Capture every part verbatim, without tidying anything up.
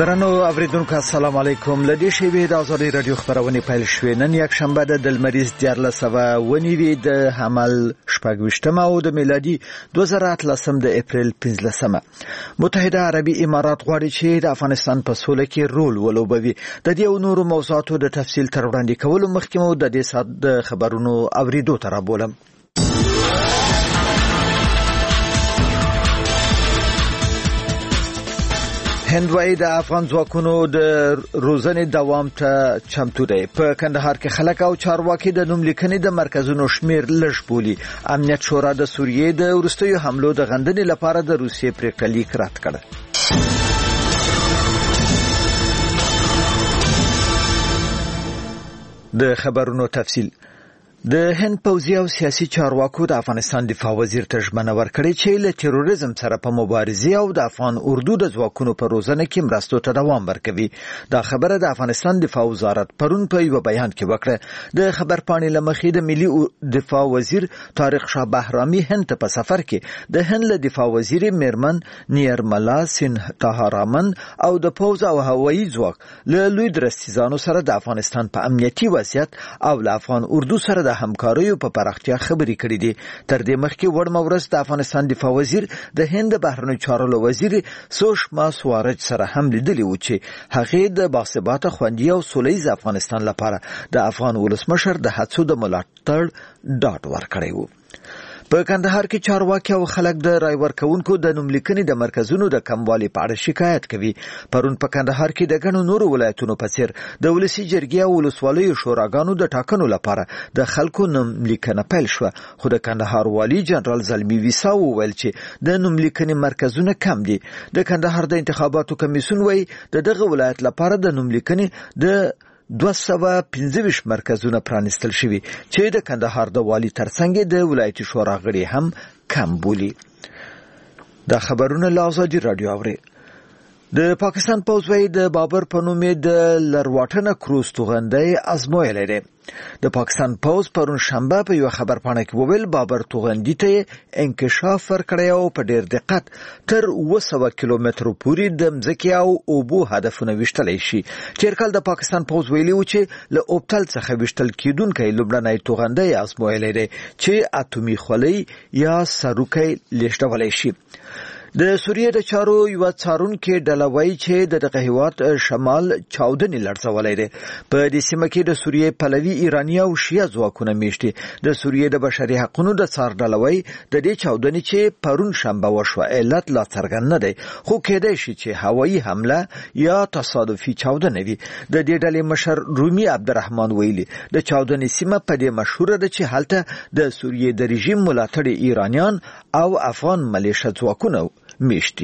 درنو اوریدونکو السلام علیکم. لدې شیبې د ازادي رادیو خبرونه پیل شوې. نن یک شنبه د دلمریز دیارلسمه ونیوي د حمل شپږویشتمه او د میلادي دوه زره اتلسم د اپریل پنځلسمه. متحده عربي امارات غواړي چې د افغانستان په سوله کې رول ولوبوي. د دې او نورو موضوعاتو د تفصیل تر وړاندې کولو مخکې مو د دې سات د خبرونو اوریدو ته رابولم. هند وايي د افغان ځواکونو د روزنې دوام ته چمتو دی. په کندهار کې خلک او چارواکي د نوملیکنې د مرکزونو شمیر لږ بولي. امنیت شورا د سوریې د وروستیو حملو د غندنې لپاره د روسیې پریکړه لیک رد کړ. د خبرونو تفصیل. د هند پوځي او سیاسي چارواکو د افغانستان دفاع وزیر ته ژمنه ورکړې چې له تروریزم سره په مبارزه او د افغان اردو د ځواکونو په روزنه کې مرستو ته دوام ورکوي. دا خبره د افغانستان دفاع وزارت پرون په یو بیان کې وکړه. د خبر پاڼې لمخې د ملي دفاع وزیر طارق شاه بهرامي هند ته په سفر کې د هند له دفاع وزیر میرمن نیرملا سینه طاهرامن او د پوځ او هوایي ځواک له لوی درستیزانو سره د افغانستان په امنیتي وضعیت او له افغان اردو سره د همکاریو په پراختیا خبرې کړې دي. تر دې مخکې وړمه ورځ د افغانستان دفاع وزیر د هند بهرنیو چارو وزیر سوشما سوارج سره هم لیدلی و چې هغه د باثباته خوندي او سولهییز افغانستان لپاره د افغان ولسمشر د هڅو د ملاتړ ډاډ ورکړی و. په کندهار کې چارواکي او خلک د رای ورکونکو د نوملیکنې د مرکزونو د کموالي په اړه شکایت کوي. پرون په کندهار کې د ګڼو نورو ولایتونو په څیر د ولسی جرګې او ولسوالیو شوراګانو د ټاکنو لپاره د خلکو نوملیکنه پیل شوه. خو د کندهار والی جنرال زلمی ویسا وویل چې د نوملیکنې مرکزونه کم دي. د کندهار د انتخاباتو کمیسیون وايي د دغه ولایت لپاره د نوملیکنې د دوه سوه پنځه ویشت مرکزونه پرانستل شوي چې د کندهار د والی ترڅنګ د ولایتي شورا غړي هم کم بولي. دا خبرونه له ازادي رادیو اوري. د پاکستان پوځ وايي د بابر په نوم د لرواټنه کروز توغندۍ ازمویلې ده. د پاکستان پوځ پرون شنبه په یو خبر پاڼه کې وویل بابر توغندۍ ته انکشاف ورکړی او په ډیر دقت تر اوه سوه کیلومتر پورې د مځکې او اوبو هدفونه وشتلی شي. چیرکل د پاکستان پوځ ویلي و چې له اوبتل څخه وشتل کیدونکې لومړنۍ توغندۍ ازمویلې ده چې اتومي خولۍ یا سروکۍ لیږدولی شي. د سوریې د چارو یو څارونکي ډله وایي چې د دغه هیواد شمال چاودنې لړزولې ده. په دې سیمه کې د سوریې پلوي ایرانی او شیعه ځواکونه میشتي. د سوریې د بشري حقوقو د څار ډله وایي د دې چاودنې چې پرون شنبه وشوه علت لا څرګند نه دی، خو کېدای شي چې هوایي حمله یا تصادفي چاودنه وي. د دې ډلې مشر رومي عبدالرحمن ویلي د چاودنې سیمه په دې مشهوره ده چې هلته د سوریې د رژیم ملاتړي ایرانیان او افغان ملیشه ځواکونه میشتي.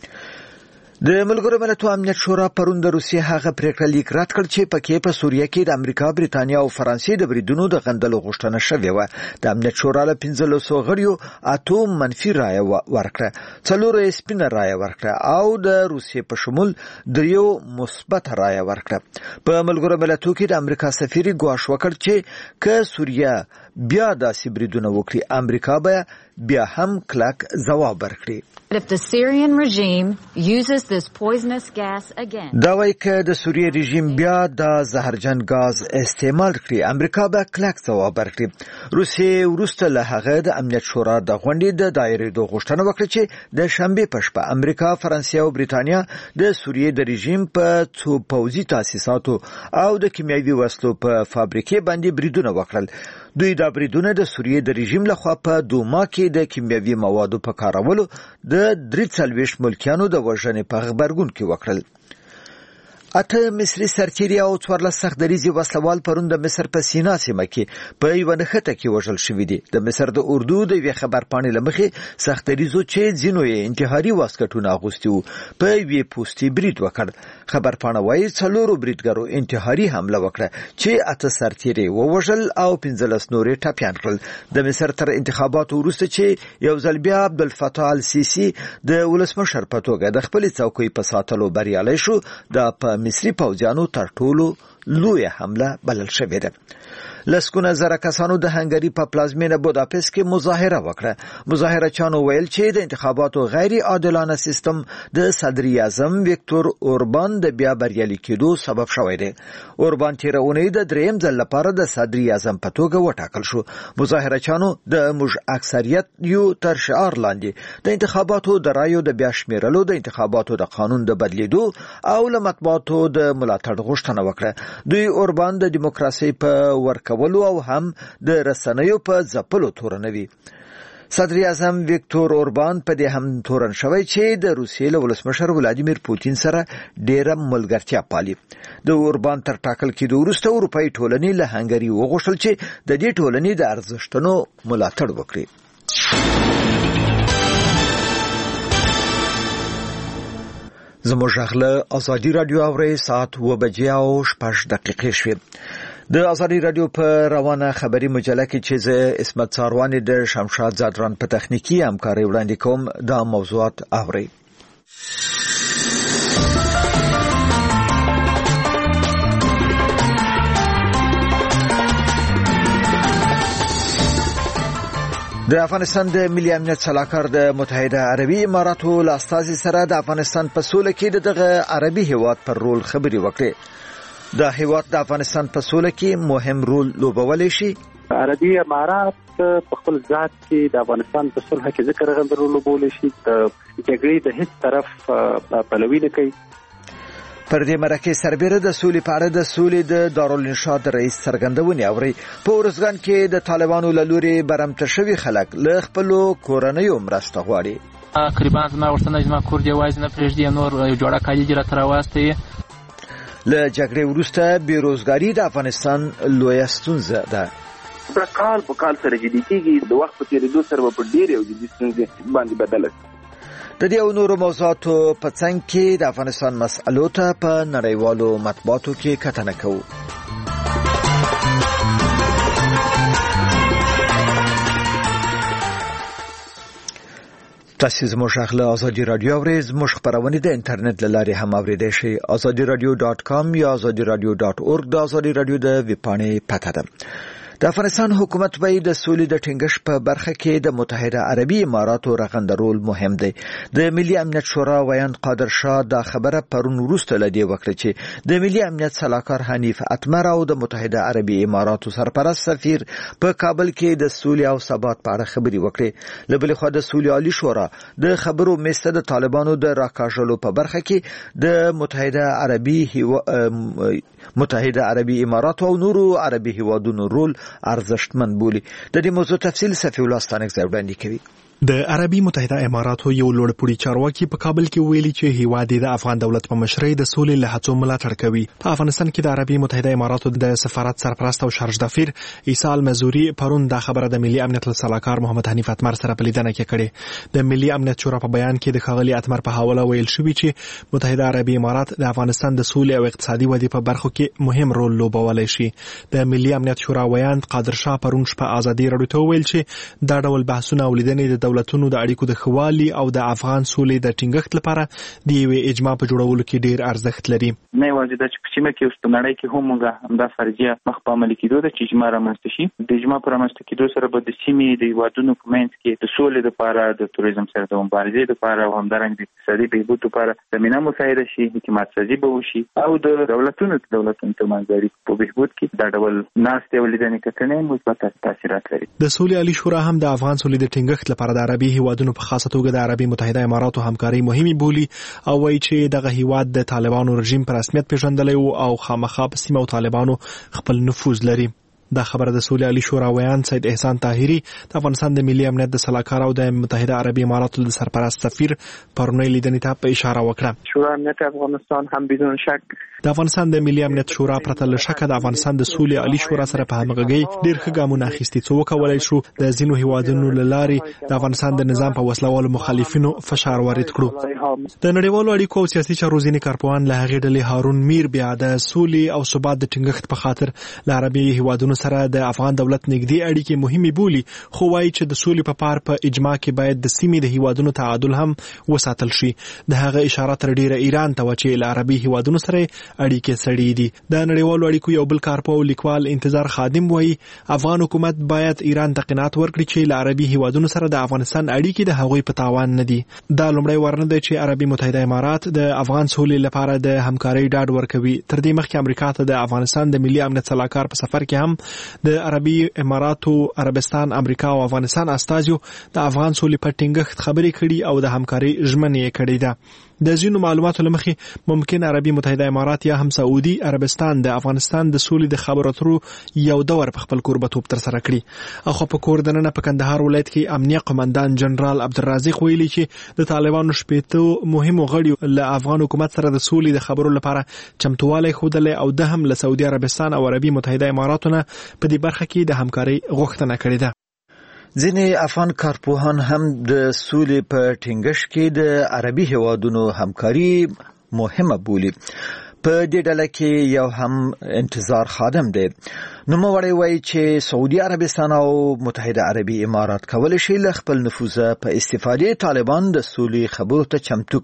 د ملګرو ملتونو امنیت شورا پرون د روسیې هغه پریکړه لیک رد کړ چې پکې په سوریه کې د امریکا، بریتانیا او فرانسې د بریدونو د غندلو غوښتنه شوې و. د امنیت شورا له پنځلسو غړیو اته منفي رایه ورکړه، څلور یې سپینه رایه ورکړه او د روسیې په شمول دریو مثبت رایه ورکړه. په ملګرو ملتونو کې د امریکا سفیر ګواښ وکړ چې که سوریه بیا داسې بریدونه وکړي امریکا به بیا هم کلک ځواب ورکړي. If the Syrian regime uses this poisonous gas again. دا وایي که د سوریې رژیم بیا د زهرجن غاز استعمال کړي امریکا به کلک ځواب ورکړي. روسیې وروسته له هغه د امنیت شورا د غونډې د دایرېدو غوښتنه وکړه چې د شنبې په شپه امریکا، فرانسې او بریتانیا د سوریې د رژیم په څو پوځي تاسیساتو او د کیمیاوي وسلو په فابریکې باندې بریدونه وکړل. دوی دا بریدونه د سوریې د رژیم لخوا په دوما کې د کیمیاوي موادو په کارولو د درې څلوېښت ملکیانو د وژنې په غبرګون کې وکړل. اته مصري سرتیري او څوارلس سختدریزي وسلوال پرون د مصر په سینا سیمه کې په یوه نښته کې وژل شوي دي. د مصر د اردو د یوې خبر پاڼې له مخې سختدریزو چې ځینو یې انتحاري واسکټونه اغوستي وو په یوې پوستي برید وکړ. خبر پاڼه وایي څلورو بریدګرو انتحاري حمله وکړه چې اته سرتیري ووژل او پنځلس نورې ټپیان کړل. د مصر تر انتخاباتو وروسته چې یو ځل بیا عبدالفتاح السیسي د ولسمشر په توګه د خپلې څوکۍ په ساتلو بریالی شو، دا په مصري پوځیانو تر ټولو لویه حمله بلل شوې ده. لسکونه زره کسانو د هنګری په پلازمینه بوداپست کې مظاهره وکړه. مظاهره چانو ویل چې د انتخاباتو غیر عادلانه سیستم د صدر اعظم ویکتور اوربان د بیا بریالي کېدو سبب شوی دی. اوربان تیر اونۍ د دریم ځل لپاره د صدر اعظم په توګه وټاکل شو. مظاهره چانو د موږ اکثریت یو تر شعار لاندې د انتخاباتو د رایو د بیا شمیرلو، د انتخاباتو د قانون د بدلیدو او له مطبوعاتو د ملاتړ غوښتنه وکړه. دوی اوربان د دیموکراسي په ورکولو او هم د رسنیو په ځپلو تورنوي. صدر اعظم ویکتور اوربان په دې هم تورن شوی چې د روسیې له ولسمشر ولادیمیر پوتین سره ډیره ملګرتیا پالي. د اوربان تر ټاکل کېدو وروسته اروپایي ټولنې له هنګري وغوښتل چې د دې ټولنې د ارزښتونو ملاتړ وکړي. زموږ غله ازادي رادیو اوري ساعت و بجې او شپږ دقیقې شوې. د ازادي رادیو په روانه خبري مجله کې چې زه اسمت ساروانی د شمشاد زادران په تخنیکی همکاري وړاندې کوم دا موضوعات اوري. د افغانستان د ملي امنیت صلاحکار د متحده عربي اماراتو له استازي سره د افغانستان په سوله کې دغه عربي هیواد پر رول خبري وکړي. د هیواد د افغانستان په سوله کې مهم رول لوبولی شي. عربي امارات په خپل ذات کې د افغانستان په صلح کې ذکر غندر رول لوبولی شي. د جګړې د هیڅ طرف پلوي نه کوي. پر دې مرکه سربېره د سولې په اړه د سولې د دارالانشاد رئیس څرګندونې اوري. په ورزګان کې د طالبانو له لوري برمته شوي خلک له خپلو کورنیو مرسته غواړي. تقریبا زما ورته زما کور دی وایي نه پرېږدي نور یو جوړه کالي جره تر واسطه. له جګړې وروسته بیروزګاری د افغانستان لویه ستونزه ده. په کال په کال سره جدي کېږي. د وخت په تېرېدو سره په ډېر یو جدي ستونزې باندې بدله شي. د دې او نورو موضوعاتو په څنګ کې د افغانستان مسألو ته په نړیوالو مطبوعاتو کې کتنه کوو. تاسو زموږ غله ازادي رادیو اورئ. زموږ خبرونه د انټرنیټ له لارې هم اورېدای شئ. ازادي رادیو ډاټ کام یا ازادي رادیو ډاټ اورګ د ازادي رادیو د ویب پاڼې پته ده. د افغانستان حکومت وایي د سولې د ټینګښت په برخه کې د متحده عربي اماراتو رغنده رول مهم دی. د ملي امنیت شورا ویاند قادر شاه دا خبره پرون وروسته لدی وکړه چې د ملي امنیت صلاحکار حنیف اتمر او د متحده عربي اماراتو سرپرست سفیر په کابل کې د سولې او ثبات په اړه خبري وکړي. له بل خوا د سولې عالی شورا د خبرو مسته د طالبانو د راکاږلو په برخه کې د متحده عربي هیو... متحده عربي اماراتو او نورو عربي هیوادونو رول ارزښتمن بولی. د دې موضوع تفصیل صفی الله ستانک وړاندې کوي. د عربي متحده اماراتو یو لوړپوړي چارواکي په کابل کې ویلي چې هیواد د افغان دولت په مشرۍ د سولې له هڅو ملاتړ کوي. په افغانستان کې د عربي متحده اماراتو د سفارت سرپرست او شارژ دفیر عیسی المزوري پرون دا خبره د ملي امنیت صلاحکار محمد حنیف اتمر سره په لیدنه کې کړې. د ملي امنیت شورا په بیان کې د ښاغلي اتمر په حواله ویل شوی چې متحده عربي امارات د افغانستان د سولې او اقتصادي ودې په برخو کې مهم رول لوبولی شي. د ملي امنیت شورا ویاند قادر شاه پرون شپه ازادي رادیو ته ویل چې دا ډول بحثونه او لیدنې د دولتونو د اړیکو د خوالي او د افغان سولې د ټینګښت لپاره د یوې اجماع په جوړولو کې ډیر ارزښت لري. نه یوازې د چپچمه کې اوس په نړۍ کې هم موږ همدا فرضیه مخ په عمل کېدو د چې اجماع رامنځته شي. د اجماع پر رامنځته کېدو سره به د سیمې د هیوادونو په منځ کې د سولې لپاره، د توریزم سره د مبارزې لپاره او همدارنګه د اقتصادي بهبود لپاره زمینه مساعده شي، اعتماد سازي به وشي او د دولتونو د دولتونو ترمنځ د اړیکو په بهبود کې دا ډول ناستې او لیدنې کتنې مثبت تاثیرات لري. د سولې عالی شورا هم د افغان سولې د ټینګښت لپاره د عربي هیوادونو په خاصه توګه د عربي متحده اماراتو همکاري مهمه بولي او وایي چې دغه هیواد د طالبانو رژیم پر رسمیت پیژندلی او خامخا په سیمه او طالبانو خپل نفوذ لري. دا خبره د سولې عالی شورا ویاند سید احسان طاهری د افغانستان د ملي امنیت د صلاحکار او د متحده عربي اماراتو د سرپرست سفیر پرونی لیدنې ته په اشاره وکړه. شورا امنیت افغانستان هم بدون شک د افغانستان د ملي امنیت شورا پرته له شکه د افغانستان د سولې عالی شورا سره په همغږۍ ډیر ښه ګامونه اخیستي څو وکولای شو د ځینو هیوادونو له لارې د افغانستان د نظام په وسلوالو مخالفینو فشار وارد کړو. د نړیوالو اړیکو او سیاسي چارو ځینې کارپوهان له هغې ډلې هارون میر بیا د سولې او ثبات د ټینګښت په خاطر له عربي هیوادونو هیوادونو سره د افغان دولت نږدې اړیکې مهمې بولي، خو وایي چې د سولې په پار په اجماع کې باید د سیمې د هیوادونو تعادل هم وساتل شي. د هغه اشاره تر ډیره ایران ته و چې له عربي هیوادونو سره اړیکې سړې دي. د نړیوالو اړیکو یو بل کارپوه لیکوال انتظار خادم وایي افغان حکومت باید ایران ته قناعت ورکړي چې له عربي هیوادونو سره د افغانستان اړیکې د هغوی په تاوان نه دي. دا لومړی وار نه دی چې عربي متحده امارات د افغان سولې لپاره د همکارۍ ډاډ ورکوي. تر دې مخکې امریکا ته د افغانستان د ملي امنیت سلاکار په سفر کې هم د عربي اماراتو، عربستان، امریکا او افغانستان استازیو د افغان سولې په ټینګښت خبرې کړي او د همکارۍ ژمنه یې کړې ده. د ځینو معلوماتو له مخې ممکن عربي متحده امارات یا هم سعودي عربستان د افغانستان د سولې د خبرو اترو یو دور په خپل کوربتوب تر سره کړي. خو په کور دننه په کندهار ولایت کې امنیه قومندان جنرال عبدالرازق ویلي چې د طالبانو شپېته مهمو غړیو له افغان حکومت سره د سولې د خبرو لپاره چمتووالی ښودلی او د هم له سعودي عربستان او عربي متحده اماراتو نه په دې برخه کې د همکارۍ غوښتنه کړې ده. ځینې افغان کارپوهان هم د سولې په ټینګښت کې د عربي هیوادونو همکاري مهمه بولي. په دې ډله کې یو هم انتظار خادم دی. نوموړی وایي چې سعودي عربستان او متحده عربي امارات کولی شي له خپل نفوذه په استفادې طالبان د سولې خبرو ته چمتو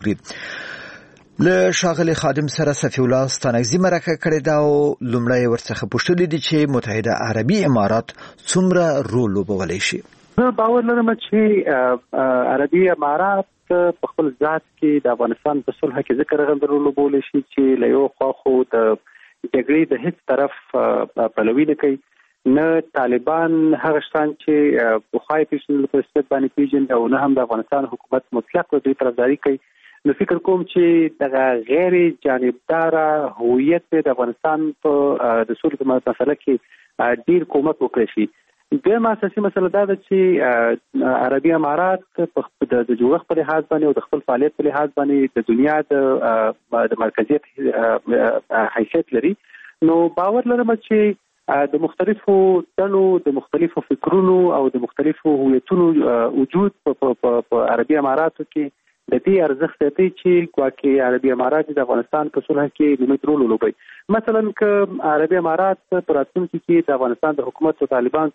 کړي. له ښاغلي خادم سره صفي الله ستانکزي مرکه کړې ده او لومړی ورڅخه پوښتلي دي چې متحده عربي امارات څومره رول لوبولی شي. زه باور لرم چې عربي امارات په خپل ذات کې د افغانستان په صلح کې ذکر رغنده رول لوبولی شي چې له یو خوا خو د جګړې د هیڅ طرف پلوي نه کوي، نه طالبان هغه شتان چې پخوای پیژندل په نسبت باندې پیژني او نه هم د افغانستان حکومت مطلق د دوی طرفداري کوي. نو فکر کوم چې دغه غیر جانبداره هویت د افغانستان په د سولې په مسله کې ډیر کومک وکړي شي. دویمه اساسي مسله دا ده چې عربي امارات په د جوړښت په لحاظ باندې او د خپل فعالیت په لحاظ باندې د دنیا د مرکزیت حیثیت لري. نو باور لرم چې د مختلفو ډلو، د مختلفو فکرونو او د مختلفو هویتونو وجود په عربي اماراتو کې د دې ارزښت دی چې واکي عربي امارات د افغانستان په صلح کې لومړی رول ولوبوي. مثلا که عربي امارات په راتلونکي کې د افغانستان د حکومت او طالبان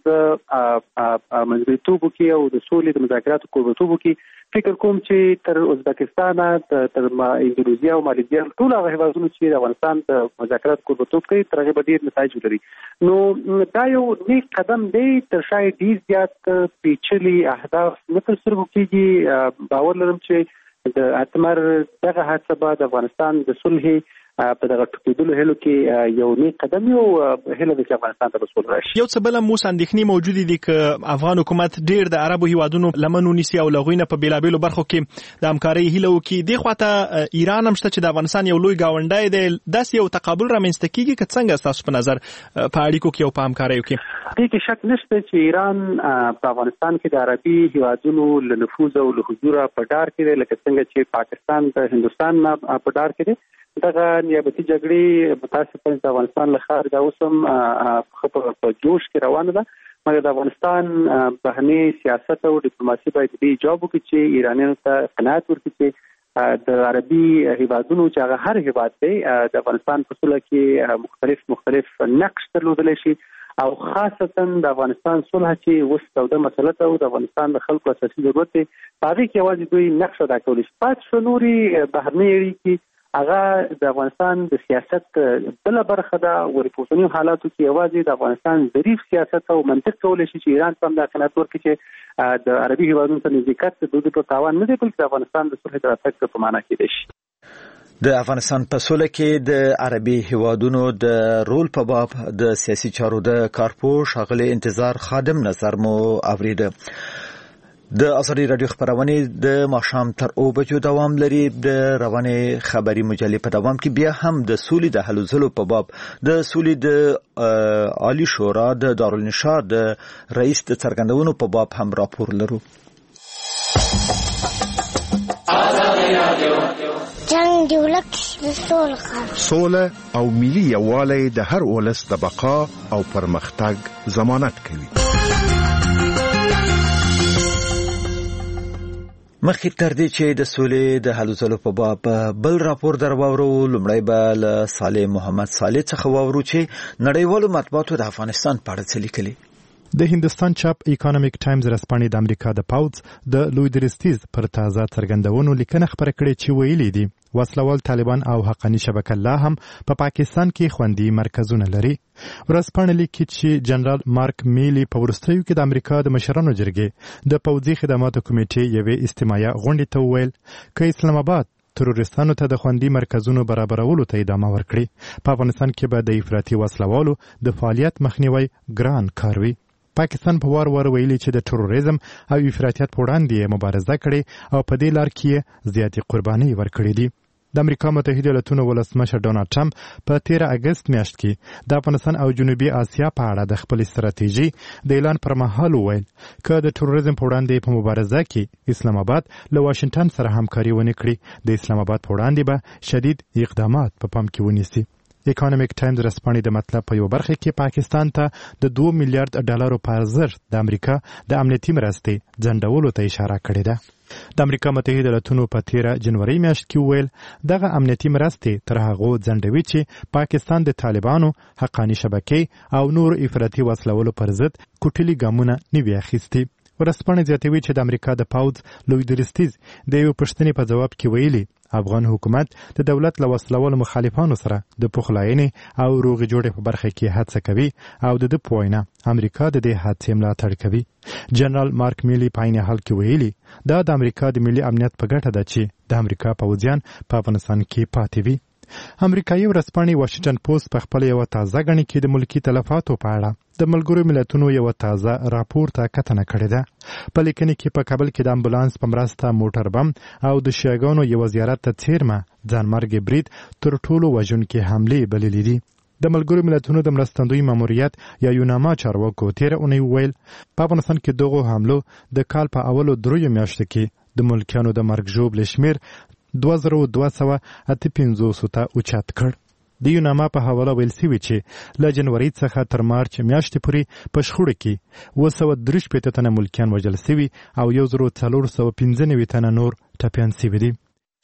ترمنځ منځګړیتوب وکړي او د سولې د مذاکراتو کوربتوب وکړي، فکر کوم چې تر ازبکستان، تر اندونیزیا او مالیزیا ټول هغه هیوادونو چې د افغانستان د مذاکراتو کوربتوب کوي تر هغه ډیر نتایج ولري. نو دا یو نیک قدم دی، تر شاید ډیر زیات پیچلي اهداف نه تر سترګو کېږي. باور لرم چې د اتمر دغه هڅه به د افغانستان د صلح په دغه ټکیدلو هلو کې یو نیک قدم یو هله د افغانستان ته رسول راشي. یو څه بل مو اندېښنې موجودې دي چې افغان حکومت ډیر د عربو هیوادونو لمنو نیسي او لغوینه په بیلابېلو برخو کې د همکارۍ هیله وکړي. دې خواته ایران هم شته چې د افغانستان یو لوی ګاونډی دی. داسې یو تقابل رامنځته کېږي که څنګه ستاسو په نظر په اړیکو کې او په همکاریو کې؟ دې کې شک نشته چې ایران په افغانستان کې د عربي هیوادونو له نفوذ او له حضوره په ډار کې دی، لکه څنګه چې پاکستان د هندوستان په ډار کې دی. دغه نیابتي جګړې متاسفانه د افغانستان له خارج اوس هم په جوش کې روانه ده، مګر د افغانستان بهرنی سیاست او ډیپلوماسي باید دې جواب وکړي چې ایرانیانو ته قناعت ورکړي چې د عربي هیوادونو چې هغه هر هیواد دی د افغانستان په صلح کې مختلف مختلف نقش درلودلی شي، او خاصتا د افغانستان صلح چې اوس توده مسله ده او د افغانستان د خلکو اساسي ضرورت دی، په هغې کې یوازې دوی نقش ادا کولی شي. پاتې شو نورې بهرنۍ اړیکې هغه د افغانستان د سیاست بله برخه ده. ولې په اوسنیو حالاتو کې یوازې د افغانستان ظریف سیاست او منطق کولی شي چې ایران ته هم دا قناعت ورکړي چې د عربي هیوادونو ته نزدېکت د دوی په تاوان نه دی، بلکې د افغانستان د صلح د راتګ په معنا کېدی شي. د افغانستان په سوله کې د عربي هیوادونو د رول په باب د سیاسي چارو د کارپوه ښاغلی انتظار خادم نظر مو اوریده. د ازادي رادیو خبرونه د ماښام تر او بجو دوام لري. د روانې خبري مجلې په دوام کې بیا هم د سولې د حل ځلو په باب د سولې د عالی شورا د دارالنشار د رئیس د څرګندونو په باب هم راپور لرو. جنگ دی ولک د سولې سوله او ملي یووالی د هر ولس د بقا او پرمختګ ضمانت کوي. مخکې تر دې چې د سولې د هلو ځلو په باب بل راپور در واورو، لومړی به له صالح محمد صالح څخه واورو چې نړیوالو مطبوعاتو د افغانستان په اړه څه لیکلي. د هندستان چاپ اکانومیک ټایمز رسپانې د امریکا د پاوځ د لوی درستیز پر تازه څرګندونو لیکنه خبره کړې چې ویلي دي وسلوال طالبان او حقانی شبکه لا هم په پا پاکستان کې خوندي مرکزونه لري. ورسپانې لیکي چې جنرال مارک میلی په وروستیو کې د امریکا د مشرانو جرګې د پوځي خدماتو کمیټې یوې استماعیه غونډې ته وویل که اسلام آباد تروریستانو ته د خوندي مرکزونو برابرولو ته ادامه ورکړي، په افغانستان کې به د افراطي وسلوالو د فعالیت مخنیوی ګران کار وي. پاکستان په وار وار ویلي چې د تروریزم او افراطیت په وړاندې مبارزه کړې او په دې لار کې زیاتې قربانۍ ورکړې دي. د امریکا متحده ایالاتونو ولسمشر ډونالډ ټرمپ په تیره اگست میاشت کې د افغانستان او جنوبي اسیا په اړه د خپل ستراتیژي د اعلان پر مهال وویل که د تروریزم په وړاندې په مبارزه کې اسلام آباد له واشنگټن سره همکاري ونه کړي، د اسلام آباد په وړاندې به شدید اقدامات په پام کې ونیسي. اکانومیک ټایمز رسپانې د مطلب په یو برخه کې پاکستان ته د دوه میلیارډ ډالرو په ارزښت د امریکا د امنیتي مرستې ځنډولو ته اشاره کړې ده. د امریکا متحده ایالاتونو په تیره جنوري میاشت کې وویل دغه امنیتي مرستې تر هغو ځنډوي چې پاکستان د طالبانو حقانی شبکې او نور افراطي وسلولو پر ضد کوټلي ګامونه نه وي اخیستي. ورسپانې زیاتوي چې د امریکا د پاوځ لوی درستیز د یو پوښتنې په جواب کې ویلي افغان حکومت د دولت له وسلوالو مخالفانو سره د پخلاینې او روغې جوړې په برخه کې هڅه کوي او د ده په وینا امریکا د دې هڅې ملاتړ کوي. جنرال مارک میلی په عین حال کې ویلي دا د امریکا د ملي امنیت په ګټه ده چې د امریکا پوځیان په افغانستان کې پاتې وي. امریکایي ورځپاڼې واشنګټن پوسټ په خپل یو تازه غني کې د ملکی تلفاتو په اړه د ملګرو ملتونو یو تازه راپور ته کتنه کړې ده. په لیکنه کې په کابل کې د امبولانس په مرسته موټر بم او د شیعاګانو یو زیارت ته څیرمه ځانمرګي برید تر ټولو وژونکې حملې بللې دي. د ملګرو ملتونو د مرستندوی ماموریت یا یوناما چارواکو تیره اونۍ وویل په افغانستان کې دغو حملو د کال په اولو دریو میاشتو کې د ملکیانو د مرګ ژوبلې شمېر دوه زره دوه سوه اته پنځوس ته اوچت کړ. د یوناما په حواله ویل سوي چې له جنوري څخه تر مارچ میاشتې پورې په شخړو کې اوه سوه درې شپېته تنه ملکیان وژل سوي او یو زر څلور سوه پنځه نوي تنه نور ټپیان سوي دي.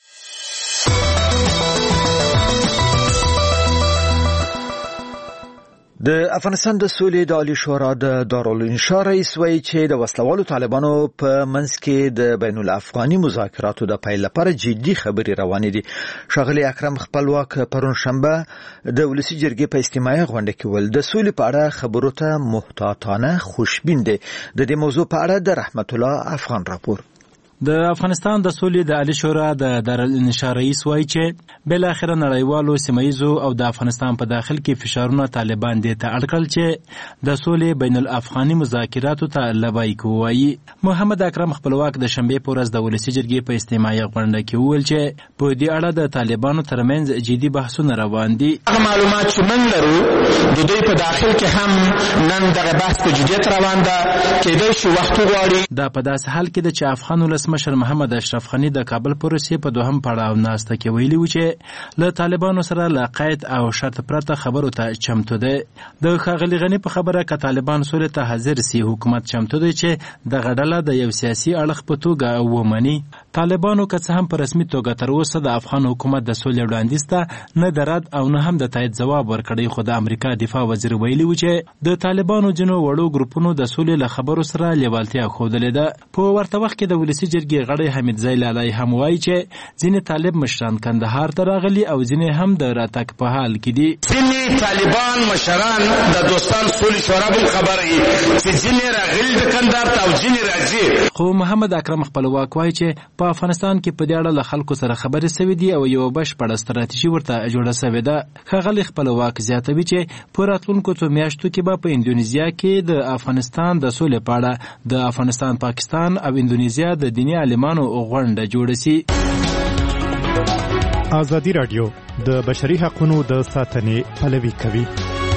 د افغانستان د سولې د عالی شورا د دارالانشا رئیس وایي چې د وسلوالو طالبانو په منځ کې د بین الافغاني مذاکراتو د پیل لپاره جدي خبرې روانې دي. ښاغلی اکرم خپلواک پرون شنبه د ولسي جرګې په استماعي غونډه کې ویل د سولې په اړه خبرو ته محتاطانه خوشبین دي. د دې موضوع په اړه د رحمت الله افغان راپور. د افغانستان د سولې د عالی شورا د دارالانشا رئیس وایي چې بل اخر نړیوالو سیمایزو او د افغانستان په داخل کې فشارونه طالبان دې ته اړ کړل چې د سولې بین الافغاني مذاکراتو ته لبای کوي. محمد اکرم خپلواک د شنبه په ورځ د ولسي جرګې په استماعي غونډه کې وویل چې په دې اړه د طالبانو ترمنځ جدي بحثونه روان دي. معلومات چې موږ لرو د دوی په داخل کې هم نن دغه بحث په جديت روان ده، کېدای شي وخت وغواړي. دا په داسې حال کې د چې افغان ولس مشر محمد اشرف غنی د کابل پروسې په دوهم پړاو ناسته کې ویلي و چې له طالبانو سره له قید او شرط پرته خبرو ته چمتو دی. د ښاغلي غنی په خبره که طالبان سولې ته حاضر سي حکومت چمتو دی چې دغه ډله د یو سیاسي اړخ په توګه ومني. طالبانو که څه هم په رسمي توګه تر اوسه د افغان حکومت د سولې وړاندیز ته نه د رد او نه هم د تایید ځواب ورکړی، خو د امریکا دفاع وزیر ویلي و چې د طالبانو ځینو وړو ګروپونو د سولې له خبرو سره لیوالتیا ښودلې ده. په ورته وخت کې د ولسي جرګې غړی حمید زیلالای هم وایي چې ځینې طالب مشران کندهار ته راغلي او ځینې هم د راتګ په حال کې دي. ځینې طالبان مشران د دوستان سولې شورا بل خبره یي چې ځینې راغلي د کندهار ته او ځینې راځي. خو محمد اکرم خپلواک وایي چې په افغانستان کې په دې اړه له خلکو سره خبرې سوي دي او یو بشپړه ستراتیژي ورته جوړه سوې ده. ښاغلی خپلواک زیاتوي چې په راتلونکو څو میاشتو کې به په اندونیزیا کې د افغانستان د سولې په اړه د افغانستان، پاکستان او اندونیزیا د دیني عالمانو غونډه جوړه سي. ازادي رادیو د بشري حقوقو د ساتنې پلوي کوي.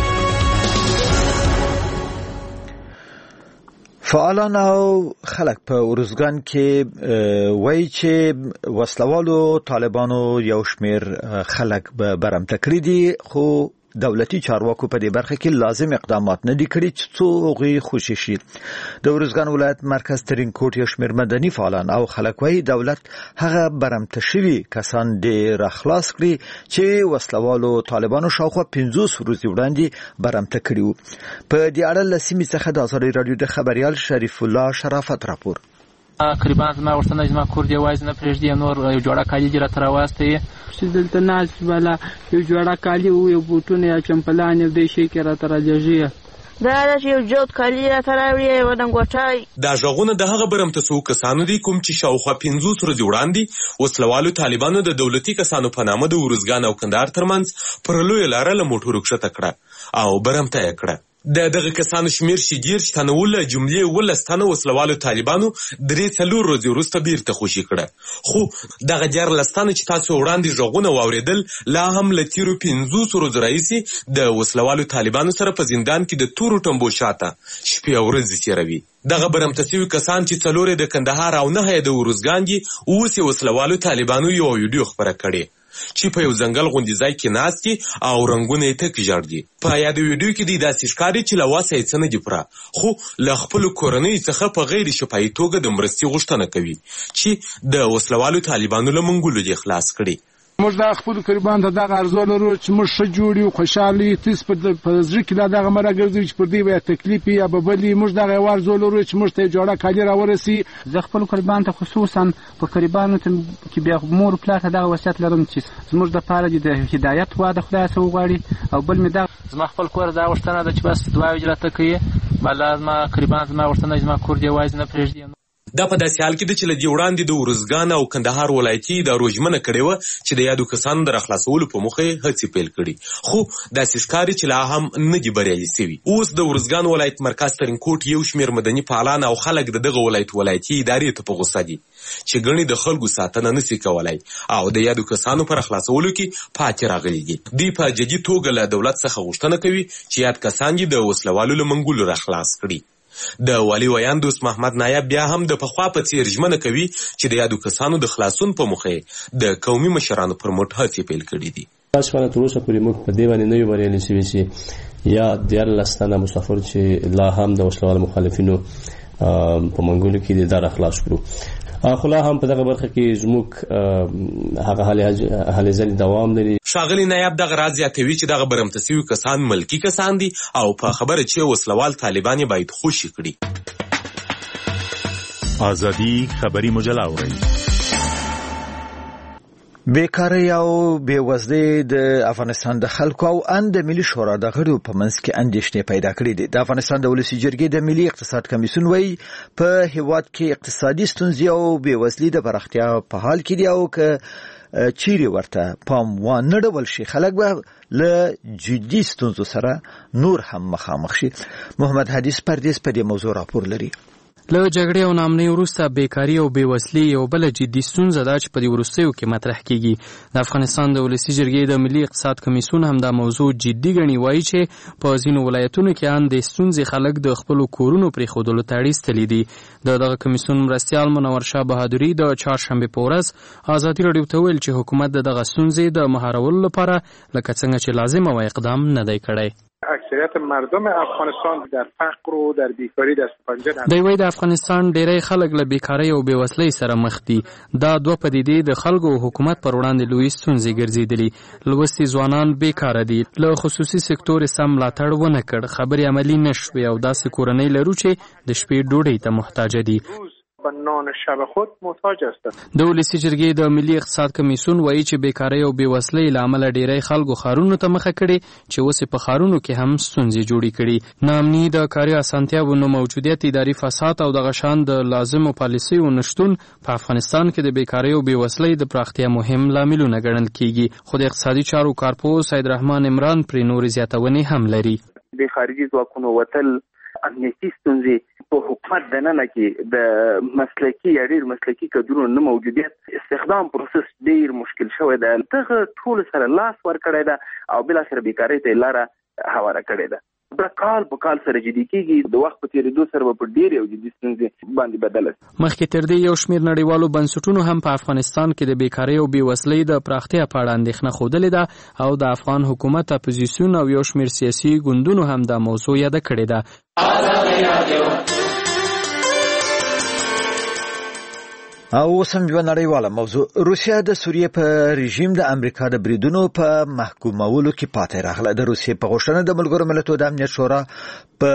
فعالان او خلک په ارزګان کې وایي چې وسلوالو طالبانو یو شمیر خلک به برمته کړي دي، خو دولتي چارواکو په دې برخه کې لازم اقدامات نه دي کړي چې څوغي خوشي شي. د ارزګان ولایت مرکز ترینکوټ یو شمېر مدني فعالان او خلک وايي دولت هغه برمته شوي کسان ډېر خلاص کړي چې وسلوالو طالبانو شاوخوا پنځوس ورځې وړاندې برمته کړي وو. په دې اړه له سیمې څخه د ازادي راډیو د خبريال شریف الله شرافت راپور. تقریبا زما ورته زما کور دی وایز نه پرېږدي نور یو جوړه کالي دی راته راوستي چې دلته ناز ولا یو جوړه کالي او یو بوټونه یا چمپلان یو دی شي کې راته راځي دا چې یو جوړ کالي راته راوړي و دنګوټای. دا ژغونه د هغه برمته سو کسانو دي کوم چې شاوخوا پنځوس ورځې وړاندې وسلوالو طالبانو د دولتي کسانو په نامه د ورزګان او کندهار ترمنځ پر لوی لاره له موټرو کښته کړه او برمته یې کړه. د دغه کسانو شمیر شي دیرش تنه ول جملې ولس تنه وسلوالو طالبانو درې څلور ورځې وروسته بیرته خوشي کړه. خو دغه دیارلس تنه چې تاسو وړاندې ژغونه واورېدل لا هم له تیرو پنځوس ورځو راهیسې د وسلوالو طالبانو سره په زندان کې د تورو ټمبو شاته شپې او ورځې تېروي. دغه برمته شوي کسان چې څلور یې د کندهار او نهه یې د ورزګان دي اوس یې وسلوالو طالبانو یو ویډیو خپره کړې چې په یو ځنګل غوندې ځای کې ناست دي او رنګونه یې تک ژړ دي. په یاد ویډیو کې دی داسې ښکاري چې له واسه یې څه نه دي پوره، خو له خپلو کورنیو څخه په غیر شفاهي توګه د مرستې غوښتنه کوي چې د وسلوالو طالبانو له منګولو دي خلاص کړي. موږ د خپل قربان ته دغه ارزو لرو چې موږ ښه جوړ یو خوشحالي تیس په زړه کې دا دغه مره ګرځي چې پر دې وایي تکلیف یا ببلي موږ دغه ارزو لرو چې موږ ته جوړه کالي راورسي. زه خپل قربان ته خصوصا په قربانو ته کې بیا مور پلار ته دغه وصیت لرم چې زموږ د پاره د هدایت واده خدای سره وغواړي او بل مې دا زما خپل کور دا غوښتنه ده چې بس دعا وجرته کوي بل زما قربان زما غوښتنه زما کور دی وایز نه پرېږدي. دا په داسې حال کې ده چې له دې وړاندې د ورزګان او کندهار ولایتي ادارو ژمنه کړې وه چې د یادو کسانو د راخلاصولو په موخه یې هڅې پیل کړي، خو داسې ښکاري چې لا هم نه دي بریالي سوي. اوس د ورزګان ولایت مرکز ترینکوټ یو شمېر مدني فعالان او خلک د دغه ولایت ولایتي ادارې ته په غوسه دي چې ګڼې د خلکو ساتنه نسي کولی او د یادو کسانو په راخلاصولو کې پاتې راغلي دي. دوی په جدي توګه له دولت څخه غوښتنه کوي چې یاد کسان دي د وسلوالو له منګولو راخلاص کړي. د والي ویان دوست محمد نایب بیا هم د پخوا په څیر ژمنه کوي چې د یادو کسانو د خلاصون په موخه د قومي مشرانو پر مټ هڅې پیل کړي دي. تاسو تر اوسه پورې موږ په دې باندې نه یو بریالي شوي چې یا دیارلس تنه مسافر چې لا هم د وسلوال مخالفینو په منګولو کې د دار خلاص کړو. خو لا هم په دغه برخه کې زموږ هغه هلې ځلې دوام لري. ښاغلي نایب دغه راز زیاتوي چې دغه برمته سوي کسان ملکي کسان دي او په خبره چې وسلوال طالبان یې باید خوشي کړي. ازادي خبري مجله اورئ. بیکاری او بېوزلي د افغانستان د خلکو او ان د ملي شورا د غړو په منځ کې اندېښنې پیدا کړې دي. د افغانستان د ولسي جرګې د ملي اقتصاد کمیسیون وایي په هیواد کې اقتصادي ستونزې او بېوزلي د پراختیا په حال کې دي او که چیرې ورته پام ونه ډول شي خلک به له جدي ستونزو سره نور هم مخامخ شي. محمد حدیث پردیس په دې موضوع راپور لري. له جګړې او ناامنۍ وروسته بیکاري او بېوزلي یو بله جدي ستونزه ده چې په دې وروستیو کې مطرح کیږي. د افغانستان د ولسي جرګې د ملي اقتصاد کمیسیون هم دا موضوع جدي ګڼي. وایي چې په ځینو ولایتونو کې ان د ستونزې خلک د خپلو کورونو پرېښودلو ته اړیستلي دي. د دغه کمیسیون مرستیال منور شاه بهادري د چهارشنبې په ورځ ازادي راډیو ته ویل چې حکومت د دغه ستونزې د مهارولو لپاره لکه څنګه چې لازمه وه اقدام نه دی کړی. اکثریت مردم افغانستان در فقر و در بیکاری دست پنجه نه. دی وایي د افغانستان ډیری خلک له بیکاری او بېوزلۍ سره مخ دي. دا دوه پدیدې د خلکو او حکومت پر وړاندې لویې ستونزې ګرځېدلي. لوستي ځوانان بیکاره دي، له خصوصي سکتور یې سم ملاتړ ونه کړ، خبرې عملي نه شوې او داسې کورنۍ لرو چې د شپې ډوډۍ ته محتاجه دي. به نان شب خود محتاج هستند. د ولسي جرګې د ملي اقتصاد کمیسیون وایي چې بیکاری او بېوزلۍ له امله ډیری خلکو ښارونو ته مخه کړې چې اوس په ښارونو کې هم ستونزې جوړې کړي. ناامني، د کاري اسانتیاوو نه موجودیت، اداري فساد او دغه شان د لازمو پالیسیو نشتون په افغانستان کې د بیکاری او بېوزلۍ د پراختیا مهم لاملونه ګڼل کیږي. خو د اقتصادي چارو کارپوه سید رحمان عمران پرې نورې زیاتونې هم لري. د خارجي ځواکونو وتل، امنیتي ستونزې، په حکومت دننه کې د مسلکي یا ډېر مسلکي کادرونو نه موجودیت، استخدام پروسس ډېر مشکل شوی دی. دغه ټولو سره لاس ورکړی ده او بلاخره بیکارۍ ته یې لاره هواره کړې ده. دا کال په کال سره جدي کیږي د وخت په تیریدو سره په ډېر یو جدي ستونزې باندې بدل شي. مخکې تر دې یو شمېر نړیوالو بنسټونو هم په افغانستان کې د بیکارۍ او بېوزلۍ د پراختیا په اړه اندېښنه ښودلې ده او د افغان حکومت اپوزیسیون او یو شمېر سیاسي ګوندونو هم دا موضوع یاده کړې ده. او سم یو نړیواله موضوع، روسیا د سوریې په رژیم د امریکا د بریدونو په محکومولو کې پاتې راغله. د روسیې په غوښتنه د ملګرو ملتونو د امنیت شورا په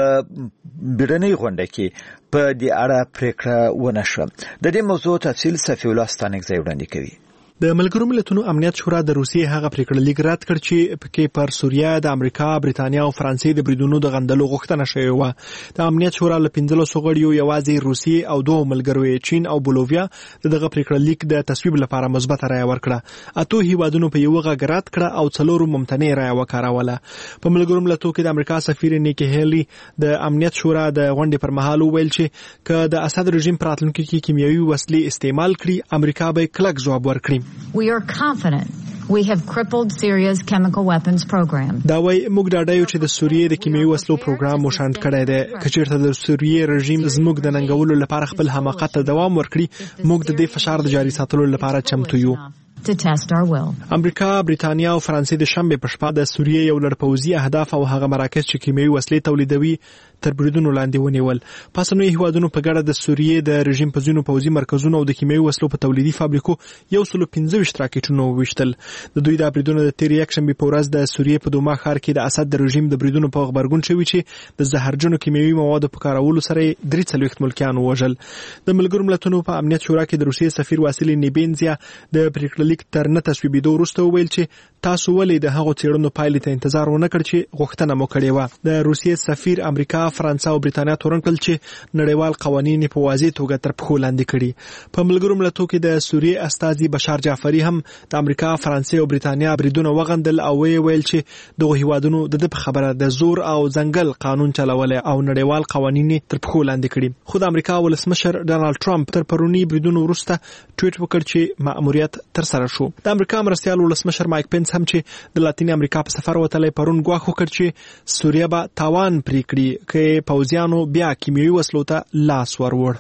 بیړنۍ غونډه کې په دې اړه پریکړه ونه شوه. د دې موضوع تفصیل صفی الله ستانکزی وړاندې کوي. د ملګرو ملتونو امنیت شورا د روسیې هغه پریکړه لیک رد کړ چې پکې پر سوریه د امریکا، بریتانیا او فرانسې د بریدونو د غندلو غوښتنه شوې وه. د امنیت شورا له پنځلسو غړیو یوازې روسیې او دوه ملګرو چین او بولوویا دغه پریکړه لیک د تصویب لپاره مثبت رایه ورکړه. اته هیوادونو په یو غږ رد کړه او څلورو ممتنع رایه وکاروله. په ملګرو ملتونو کې د امریکا سفیر نیکی هیلی د امنیت شورا د غونډې پر مهال وویل چې که د اسد رژیم په راتلونکي کې کیمیاوي وسلې استعمال کړي، امریکا به کلک ځواب ورکړي. We are confident we have crippled Syria's chemical weapons program. دا وای موږ ډاډه یو چې د سوریې د کیمیاوي وسلو پروګرام مشانت کړی دی. که چیرته د سوریې رژیم زموږ د ننګولو لپاره خپل حماقت ته دوام ورکړي، موږ د دې فشار د جاري ساتلو لپاره چمتو یو. To test our will. امریکا، بریتانیا او فرانسې د شنبې په شپه د سوریې یو لړپوزي اهداف او هغه مراکز چې کیمیاوي وسلې تولیدوي تر بریدونو لاندې ونیول. پاسنوي هیوادونو په ګډه د سوریې د رژیم په ځینو پوځي مرکزونو او د کیمیاوي وسلو په تولیدي فابریکو یو سل پنځه ویشت راکټونه وویشتل. د دوی د بریدونو د تیر یک شنبې په ورځ د سوریې په دوما ښار کې د اسد د رژیم د بریدونو په خبرګون شوی چې د زهرجنو کیمیاوي موادو په کارولو سره درې څلوېښت ملکیان وژل. د ملګرو ملتونو په امنیت شورا کې د روسیې سفیر واسیلی نیبینزیا د پریکړه لیک تر نه تصویبېدو وروسته وویل چې تاسو ولې د هغو څېړنو پایلې ته انتظار ونه کړ چې غوښتنه مو کړې وه. د روسیې سفیر امریکا، فرانسه او بریتانیا تورن کړل چې نړیوال قوانین په واضح توګه تر پښو لاندې کړي. په ملګرو ملتونو کې د سوریې استازي بشار جعفری هم د امریکا، فرانسې او بریتانیا بریدونه وغندل او ویل چې دغه هیوادونو د دې په خبره د زور او ځنګل قانون چلولای او نړیوال قوانین تر پښو لاندې کړي. خو د امریکا ولسمشر ډانلډ ټرمپ تر پرونی بریدونو وروسته ټویټ وکړ چې مأموریت تر سره شو. د امریکا مرستیال ولسمشر مایک پنس هم چې د لاتین امریکا په سفر وتلی پرون ګواښ وکړ چې سوریه به تاوان پرې کړي که پوځیانو بیا کیمیاوي وسلو ته لاس ورور.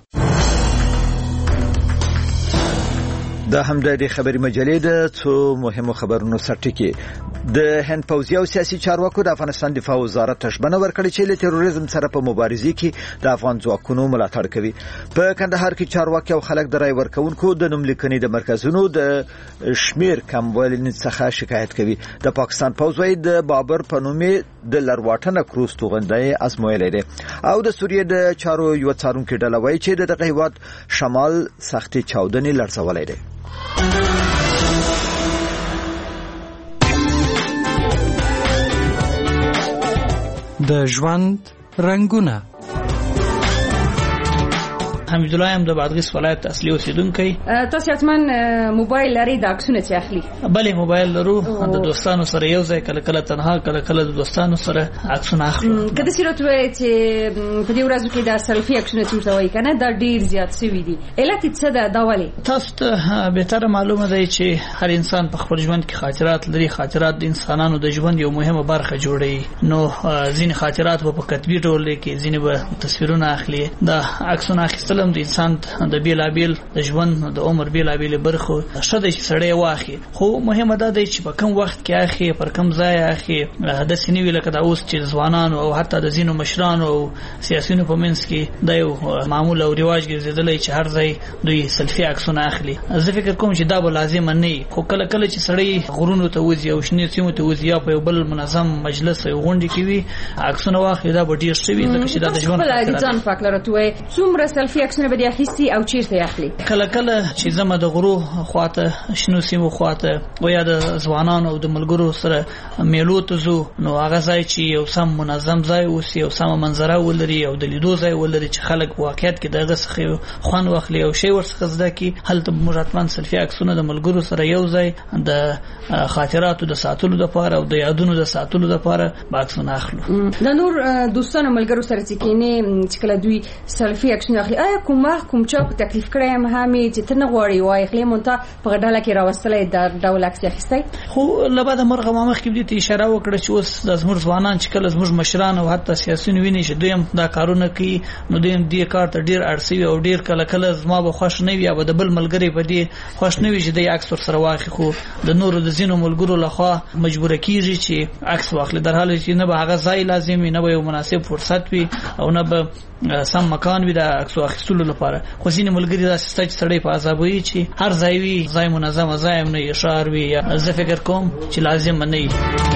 د همدې خبري مجلې د څو مهمو خبرونو سرټکی. د هند پوځي او سیاسي چارواکو د افغانستان دفاع وزارت تشبنه ورکړي چې له تروریزم سره په مبارزې کې د افغان ځواکونو ملاتړ کوي. په کندهار کې چارواکي او خلک د رای ورکونکو د نوملیکنې د مرکزونو د شمیر کموالي څخه شکایت کوي. د پاکستان پوځ وايي د بابر په نوم د لرواټنه کروز توغندۍ ازمویلې ده او د سوریې د چارو یو څارونکو ډله وايي چې دغه هیواد شمال سختي چاودنې لړزولې ده. د ژوند رنگونه. حمید الله هم د بادغیس ولایت اصلي اوسیدونکی. تاسو حتمن موبایل لرئ د عکسونه چې اخلي؟ بلې موبایل لرو، د دوستانو سره یو ځای، کله کله تنها، کله کله د دوستانو سره عکسونه اخلو. کله چې راته چې په دې ورځو کې د سلفي عکسونه چې ورته وایي کنه دا ډیر زیات شوي دي، علت څه ده دا ولې؟ تاسو ته بهتره معلومه ده چې هر انسان په خپل ژوند کې خاطرات لري. خاطرات د انسانانو د ژوند یو مهمه برخه جوړوي. نو ځینې خاطرات په کتبي ډول لیکي، ځینې به تصویرونه اخلي. دا عکسونه اخیستل د انسان د بیلابیل د ژوند د عمر بیلابیل برخو شته چې سړی واخی. خو مهمه ده چې په کوم وخت کې اخی، پر کوم ځای اخی. د سنوي لکه د اوس چې ځوانانو او حتی د زینو مشرانو او سیاسيونو په منځ کې د یو معمول او رواج ګرځیدلی چې هر ځای دوی سلفي عکسونه اخلي. زه فکر کوم چې دا به لازم نه وي، خو کله کله چې سړی غرونو ته وځي او شنې سیمو ته وځي یا په یو بل منظم مجلس او غونډه کې وي عکسونه واخلي، دا به ډیر شوي ځکه چې دا د ژوند خپل ځان فکر راټوي. څومره سلفي عکسونه به اخیستي او چیرته اخلي؟ کله کله چې زما د غرو خواته، شنو سیمو خواته او یا د ځوانانو او د ملګرو سره میلو ته ځو، نو هغه ځای چې یو سم منظم ځای اوسي، یو سم منظره ولري او د لیدو ځای ولري چې خلک واقعیت کې دغه څخه خوند واخلي او شی ورڅخه زده کړي. هلته موږ راتمن سلفي عکسونه د ملګرو سره یو ځای د خاطراتو د ساتلو لپاره او د یادونو د ساتلو لپاره عکسونه اخلو. د نور دوستانو ملګرو سره چې کینې چې کله دوی سلفي عکسونه اخلي، آیا آیا کوم وخت کوم چا په تکلیف کړی هم همې چې ته نه غواړې وایي خلې مونته په ډله کې راوستلی دا ډول عکس اخیستی خو له بعده مرغه ما مخکې دې ته اشاره وکړه چې اوس د زموږ ځوانان چې کله زموږ مشران او حتی سیاسیون ویني چې دوی هم دا کارونه کوي نو دوی هم دې کار ته ډېر اړ سوي او ډېر کله کله زما به خوښ نه وي یا به د بل ملګري په دې خوښ نه وي چې دی عکس ورسره واخلي خو د نورو د ځینو ملګرو لخوا مجبوره کېږي چې عکس واخلي در حاله چې نه به هغه ځای لازم وي نه به یو مناسب فرصت وي او نه به سم مکان وي د عکس اخیستلو لپاره خو ځینې ملګري داسې شته چې سړی په عذابوي چې هر ځای وي ځای منظمه ځای هم نه وي ښار وي یا زه فکر کوم چې لازم نه وي.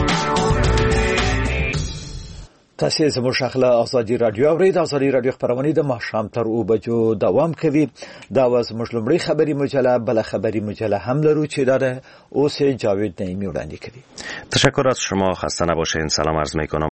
تاسې زموږ شاخله ازادي رادیو اورئ. ازادي رادیو خپرونې د ماښام تر اوه بجو دوام کوي. دا وه زموږ لومړۍ خبري مجله. بله خبري مجله هم لرو چې دا ده اوس جاوید نعیمی وړاندې کوي. تشکر از شما. خسته نباشین. سلام عرض میکنم